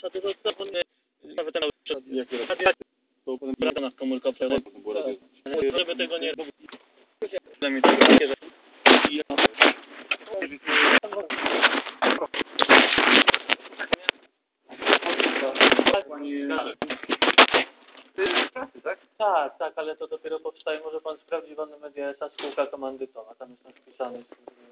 No to nawet ten praca nas komórkowa, żeby tego nie robić. Tak, tak, ale to dopiero powstaje. Może pan sprawdzi w Media S.A. spółka komandytowa. Tam jest wpisany.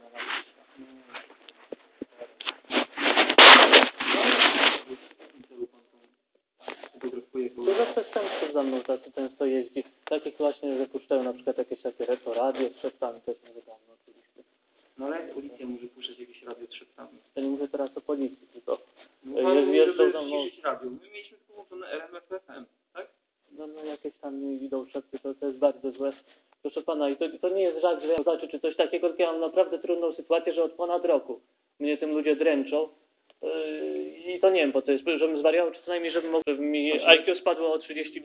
Dużo przestępców za mną tacy często jeździ. Takich właśnie, że puszczają na przykład jakieś takie retro radio z szeptami, to jest nielegalne oczywiście. No ale jak policja może puszczać jakieś radio z szeptami? Ja nie mówię teraz o policji, tylko Jeżdżą za mną. Radio. My mieliśmy połączone RMF FM, tak? No jakieś tam idą szepty, to jest bardzo złe. Proszę pana, i to nie jest żart, że ja zobaczę, czy coś takiego, tylko ja mam naprawdę trudną sytuację, że od ponad roku mnie tym ludzie dręczą. I to nie wiem, po co jest, żebym zwariował, czy co najmniej, żeby mi IQ spadło o 30...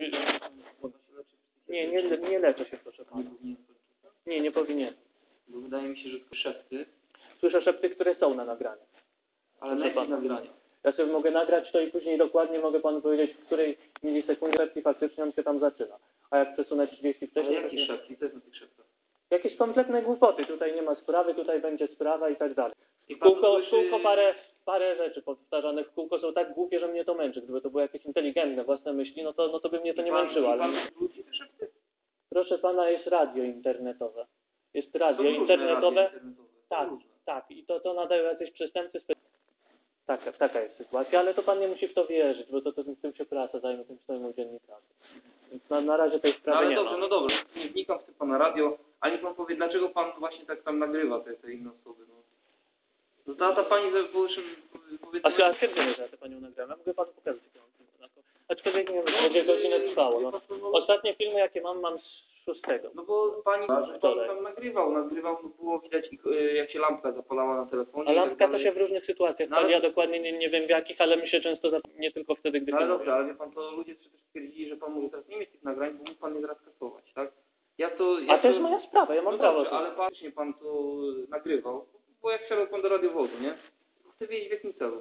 Nie leczę się, proszę pana. Nie powinien. Bo wydaje mi się, że tylko szepty. Słyszę szepty, które są na nagraniu. Ale na jakich nagraniach? Ja sobie mogę nagrać to i później dokładnie mogę panu powiedzieć, w której milisekundzie szepty faktycznie on się tam zaczyna. A jak przesunę 30 wcześniej... Ale jaki szepty? Co jest na tych szeptach? Jakieś kompletne głupoty. Tutaj nie ma sprawy, tutaj będzie sprawa i tak dalej. W kółko parę rzeczy powtarzane w kółko są tak głupie, że mnie to męczy. Gdyby to były jakieś inteligentne własne myśli, no to by mnie to nie męczyło. Ale... Proszę pana, jest radio internetowe. Jest radio internetowe. Tak. I to nadają jacyś przestępcy. Taka jest sytuacja, ale to pan nie musi w to wierzyć, bo to tym się prasa zajmie, tym stoją dziennikarze. Więc na razie tej sprawy nie ma. No dobrze, nie wnikam w tym pana radio, ale niech pan powie, dlaczego pan właśnie tak tam nagrywa te inne osoby, no. No ta pani powiedzmy... A stwierdzenie, że ja tę panią nagrałem. Ja mogę panu pokazać, jakie mam filmy. Aczkolwiek nie wiem, 2 godziny trwało. No. Ostatnie filmy, jakie mam z 6. No bo pani tam nagrywał, no było widać, jak się lampka zapalała na telefonie. A lampka to się w różnych sytuacjach pali, ja dokładnie nie wiem w jakich, ale mi się często nie tylko wtedy, gdy... No ale dobrze, ale wie pan, to ludzie też stwierdzili, że pan może teraz nie mieć tych nagrań, bo mógł pan je zaraz kasować, tak? A to jest moja sprawa, ja mam prawo. Dobrze, ale pan to nagrywał, bo jak wsiadł pan do radiowozu, nie? Chcę wiedzieć w jakim celu.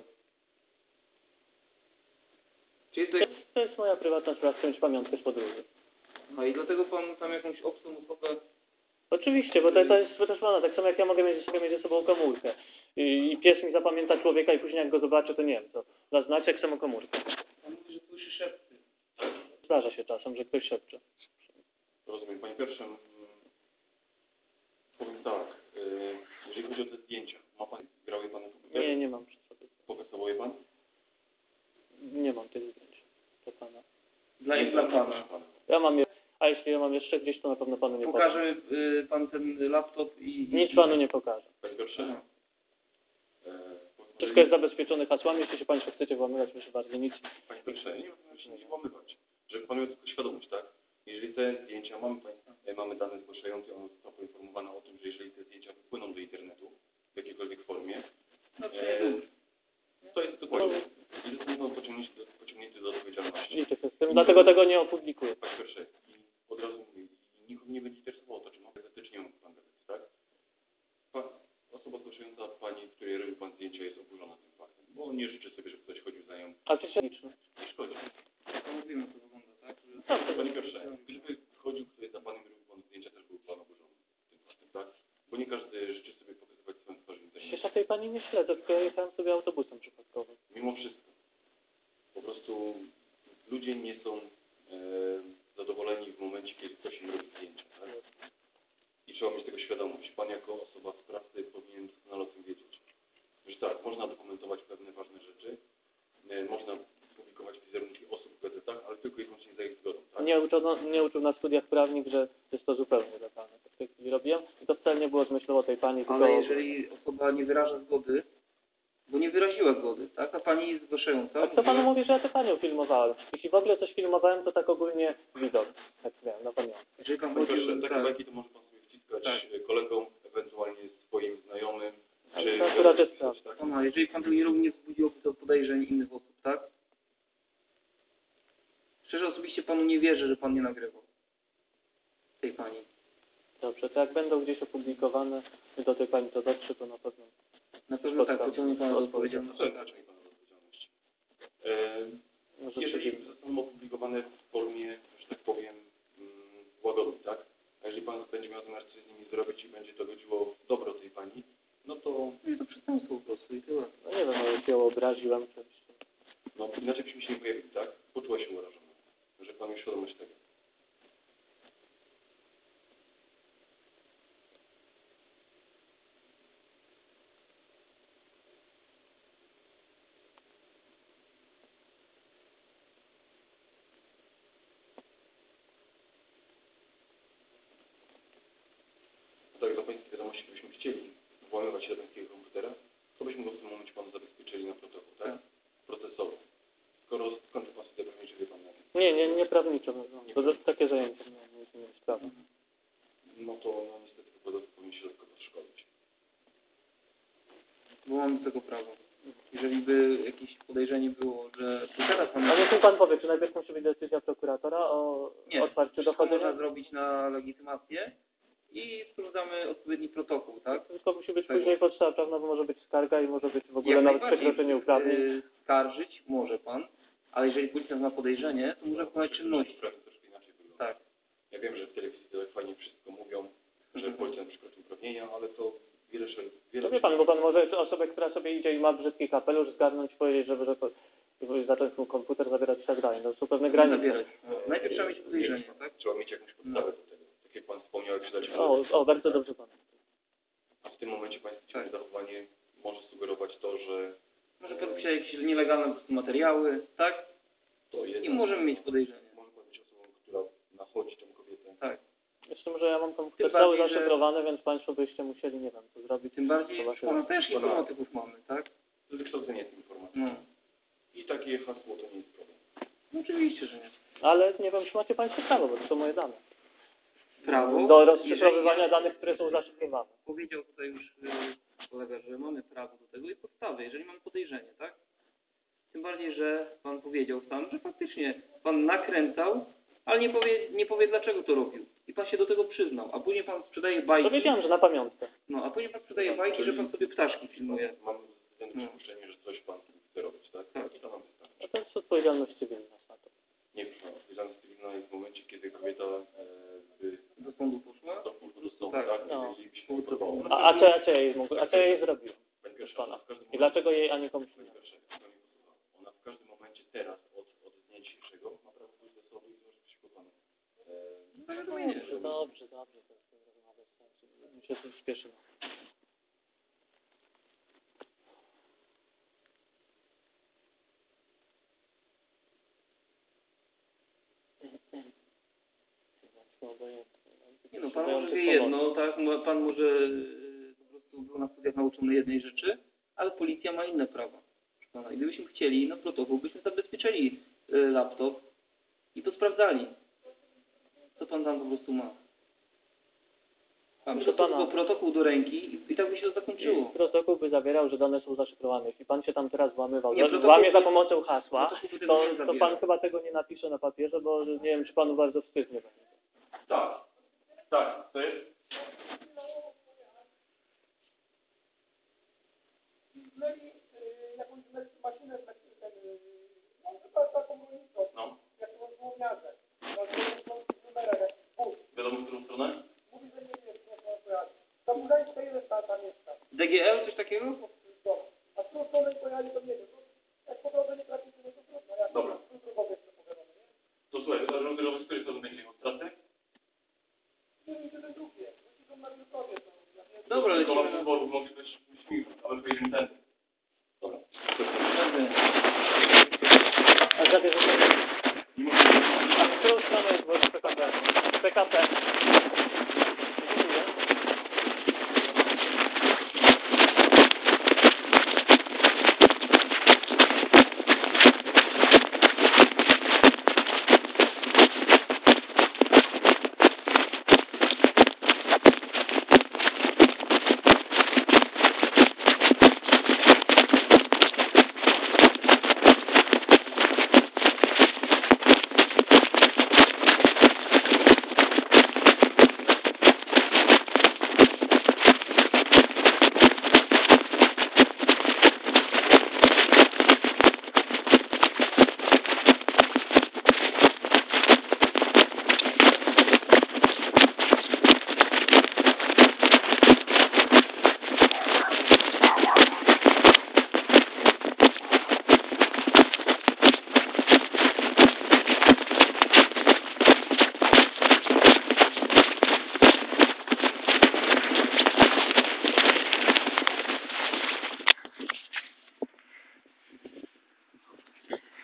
To jest moja prywatna sprawa, chcę mieć pamiątkę z podróży. No i dlatego pan tam jakąś obcą osobę... Oczywiście, bo to jest wytaszone. Tak samo jak ja mogę mieć ze sobą komórkę. I pies mi zapamięta człowieka i później jak go zobaczy, to nie wiem, to zaznaczy jak samą komórkę. Pan mówi, że słyszy szepty. Zdarza się czasem, że ktoś szepcze. Rozumiem. Panie pierwsze, powiem tak, jeżeli chodzi o te zdjęcia, ma pan, grał je pan na komputerze? Nie mam przy sobie. Pokazywał je pan? Nie mam tych zdjęć. To pana. Dla pana. Ja mam je, a jeśli ja mam jeszcze gdzieś, to na pewno panu nie pokażę. Pokaże pan ten laptop i... Nic panu nie pokażę. Panie pierwsze, Wszystko jest zabezpieczone hasłami, jeśli się państwo chcecie włamywać, proszę bardzo, nic. Panie pierwsze, nie włamywać. Żeby pan miał tylko świadomość, tak? Jeżeli te zdjęcia, mamy dane zgłaszające, ona została poinformowana o tym, że jeżeli te zdjęcia wypłyną do internetu w jakiejkolwiek formie, to jest dokładnie i zostaną pociągnięty do odpowiedzialności. Dlatego tego nie opublikuję. Panie pierwsze, i od razu mówię, nikogo nie będzie interesowało to, czy ma gazety, czy nie ma pan gazety, tak? Osoba zgłaszająca pani, której robi pan zdjęcia, jest oburzona tym faktem, bo nie życzy sobie, żeby ktoś chodził za nią. A czy się liczy? Nie szkodzi. Mówimy, jak to wygląda, tak? Panie pierwsze, gdyby chodził ktoś za panem i robił pan zdjęcia, też był pan oburzony tym faktem, tak? Bo nie każdy życzy sobie pokazywać swoją twarz w internecie. Przecież ja tej pani nie śledzę, tylko ja jechałem sobie autobusem przypadkowo. Mimo wszystko. Po prostu ludzie nie są zadowoleni w momencie, kiedy ktoś im robi zdjęcia, tak? I trzeba mieć tego świadomość. Pan jako osoba z prasy powinien doskonale o tym wiedzieć. Że tak, można dokumentować pewne ważne rzeczy, można publikować wizerunki osób w gazetach, ale tylko i wyłącznie za ich zgodą, tak? Nie uczył na studiach prawnych, że jest to zupełnie legalne. Tak w tej chwili robiłem i to wcale nie było z myślą o tej pani, Ale jeżeli osoba nie wyraża zgody, bo nie wyraziła zgody, tak? A pani jest zgłaszająca. A kto panu mówi, że ja tę panią filmowałem? Jeśli w ogóle coś filmowałem, to tak ogólnie widok. Tak miałem na pamiątkę. Jeżeli pan Po pierwsze, takie bajki to może pan sobie wciskać kolegom, ewentualnie swoim znajomym, czy... To akurat jest prawda. Tak? Jeżeli pan nie wzbudziłoby to podejrzeń innych osób, tak? Szczerze osobiście panu nie wierzę, że pan nie nagrywał tej pani. Dobrze, to jak będą gdzieś opublikowane i do tej pani to dotrze, to na pewno... Na pewno tak, to nie pan odpowiedzialności. Dlaczego nie pan odpowiedzialności? Może Jeżeli cywilny. zostaną opublikowane w formie, że tak powiem, łagodnej, tak? A jeżeli pan będzie miał zamiar coś z nimi zrobić i będzie to godziło w dobro tej pani, no to Jest to przestępstwo po prostu i tyle. No nie wiem, może ją obraziłem czymś. no, inaczej byśmy się nie pojawili, tak? Poczuła się urażona. Że pan miał świadomość tego. Tak, do pańskiej wiadomości, gdybyśmy chcieli włamywać się do pańskiego komputera, to byśmy go w tym momencie panu zabezpieczyli na protokół, tak? Tak. Procesowo. Skąd pan sobie pewnie, że wie pan na tym? Nie prawniczo. No, to takie zajęcie nie jest sprawa. No to no, niestety wykładowcy powinien się dodatkowo szkolić. Bo mamy do tego prawo. Jeżeli by jakieś podejrzenie było, że posiada pan... A niech mi pan powie, czy najpierw musi być decyzja prokuratora o Nie, otwarciu wszystko dochodzenia? można zrobić na legitymację i sprawdzamy odpowiedni protokół, tak? Tylko musi być Tak. później podstawa prawna, bo może być skarga i może być w ogóle Jak nawet najbardziej, przekroczenie uprawnień. Skarżyć może pan, ale jeżeli policjant ma podejrzenie, to może wykonać czynności. Sprawy troszkę inaczej wygląda. Tak. Ja wiem, że w telewizji tak fajnie wszystko mówią, że Mhm. policjant przekroczył uprawnienia, ale to wiele To wie pan, bo pan może osobę, która sobie idzie i ma brzydki kapelusz, zgarnąć i powiedzieć, żeby zacząć mu komputer zabierać i tak dalej. No, są pewne granice. Zabierać. Najpierw trzeba mieć podejrzenie, tak? Trzeba mieć jakąś podstawę do tego. Tak jak pan wspomniał, jak przydać Bardzo dobrze pan. A w tym momencie pańskie Tak. zachowanie może sugerować to, że Może pojawić się jakieś nielegalne po prostu materiały, tak? to jest... I możemy mieć podejrzenie. Może pan być osobą, która nachodzi tą kobietę. Tak. Jeszcze że ja mam komputer Tym cały bardziej, że- zaszyfrowany, więc państwo byście musieli, nie wiem, co zrobić. Tym bardziej, Zobaczymy. że pana też informatyków mamy, tak? Wykształcenie tej informacji. No. I takie hasło to nie jest problem. No oczywiście, że nie. Ale nie wiem, czy macie państwo prawo, bo to są moje dane. Prawo. Do rozszyfrowywania jeżeli- danych, które są zaszyfrowane. Powiedział tutaj już kolega, że mamy prawo do tego i podstawy, jeżeli mamy podejrzenie, tak? Tym bardziej, że pan powiedział sam, że faktycznie pan nakręcał, ale nie powie dlaczego to robił. I pan się do tego przyznał, a później pan sprzedaje To bajki. wiedziałem, że na pamiątkę. No, a później pan sprzedaje bajki, że pan sobie ptaszki filmuje. Mam względne przypuszczenie, że coś pan chce robić, tak? Tak. I to nam wystarczy. No to jest odpowiedzialność cywilna na to. Nie, proszę pana, odpowiedzialność cywilna jest w momencie, kiedy kobieta by Do sądu poszła. do sądu, Tak. tak? No. Jeżeli się podobało. A co ja jej zrobiłem? Pani pierwsza, Pana. ona w każdym I momencie... dlaczego jej, a nie komuś Pani innemu? pierwsza, która mnie posłuchała. Ona w każdym momencie teraz, od dnia dzisiejszego, ma prawo pójść do sądu i złożyć przeciwko panu. Dobrze. To jest rozmowa bez sensu. Mi się tu śpieszy. Nie no, pan może wie jedno, tak? Pan może po prostu był na studiach nauczony jednej rzeczy, ale policja ma inne prawa. Proszę pana. I gdybyśmy chcieli, na protokół byśmy zabezpieczyli laptop i to sprawdzali. Co pan tam po prostu ma. Pan Proszę po prostu pana. tylko protokół do ręki i tak by się to zakończyło. Protokół by zawierał, że dane są zaszyfrowane. Jeśli pan się tam teraz włamywał, Nie, protokół- włamie za pomocą hasła, protokół by tego nie to zawierał. pan chyba tego nie napisze na papierze, bo nie wiem, czy panu bardzo wstyd nie będzie. Tak. Tak, to jest... No. Wiadomo, w którą stronę? DGL, coś takiego? Dobra. To słuchaj, to że z której strony będzie demonstracja? Dobra, To lecimy mam na... wyboru, mogę być śmił, ale pojedziemy ten. Dobra. A zabierze Nie mogę... A w którą stronę jest PKP? PKP.